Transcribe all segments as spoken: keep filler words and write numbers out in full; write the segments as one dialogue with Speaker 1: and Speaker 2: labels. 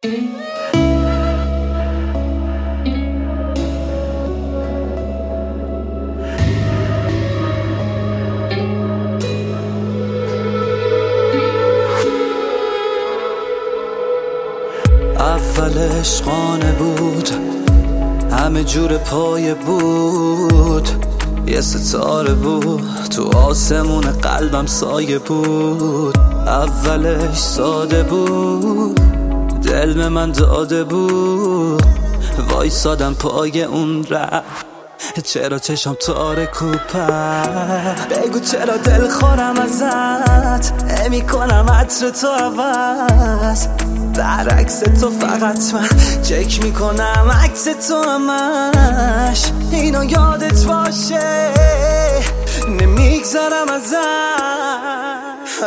Speaker 1: اول عشقانه بود، همه جور پایه بود، یه ستاره بود تو آسمون قلبم سایه بود. اولش ساده بود، دل به من داده بود، وایسادم پای اون ره. چرا چشم تارک و پر، بگو چرا دل خورم ازت، نمی کنم عطر تو عوض، برعکس تو فقط من چک میکنم عکس تو همش. اینا یادت باشه نمیگذرم ازت،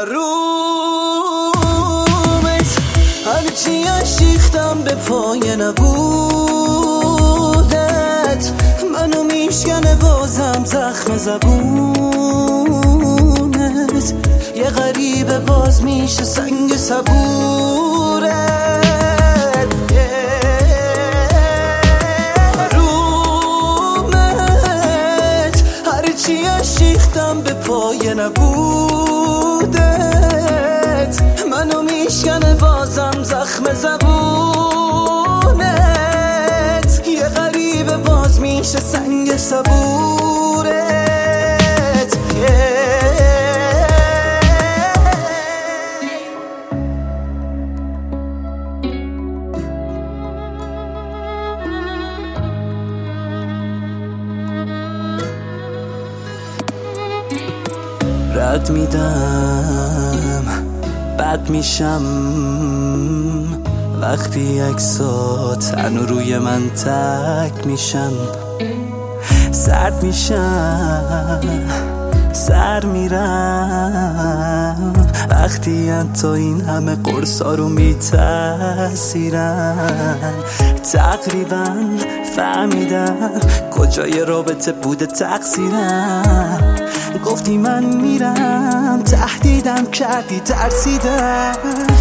Speaker 1: رومت هرچی اشیختم به پای نبودت، منو میشکنه بازم زخم زبونت، یه غریبه باز میشه سنگ صبورت. رومت هرچی اشیختم به پای نبودت، منو میشکنه بازم زخم زبونت، یه غریبه باز میشه سنگ صبورت. رد میدم بد میشم وقتی عکسات هنو روی من تک میشن، سرد میشم سر میرم وقتی انت این همه قرصا رو میتاثیرن. تقریبا فهمیدم کجای رابطه بوده تقصیرم، گفتی من میرم تهدیدم کردی ترسیدم،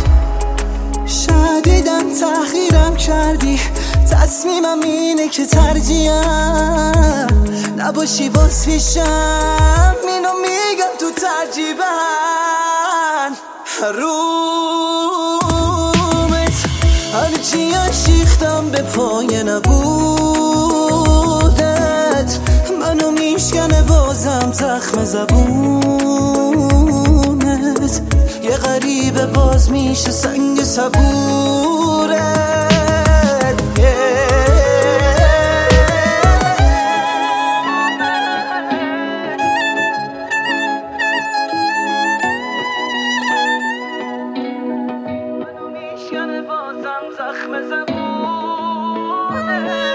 Speaker 1: شدیدم تحقیرم کردی، تصمیمم اینه که ترجیحم نباشی باز پیشم، اینو میگم تو ترجیبن. رومت هرچی اشیختم به پای نبودت، منو میشکنه بازم زخم زبونت، یه غریبه باز میشه سنگ صبورت. منو میشکنه بازم زخم زبونت.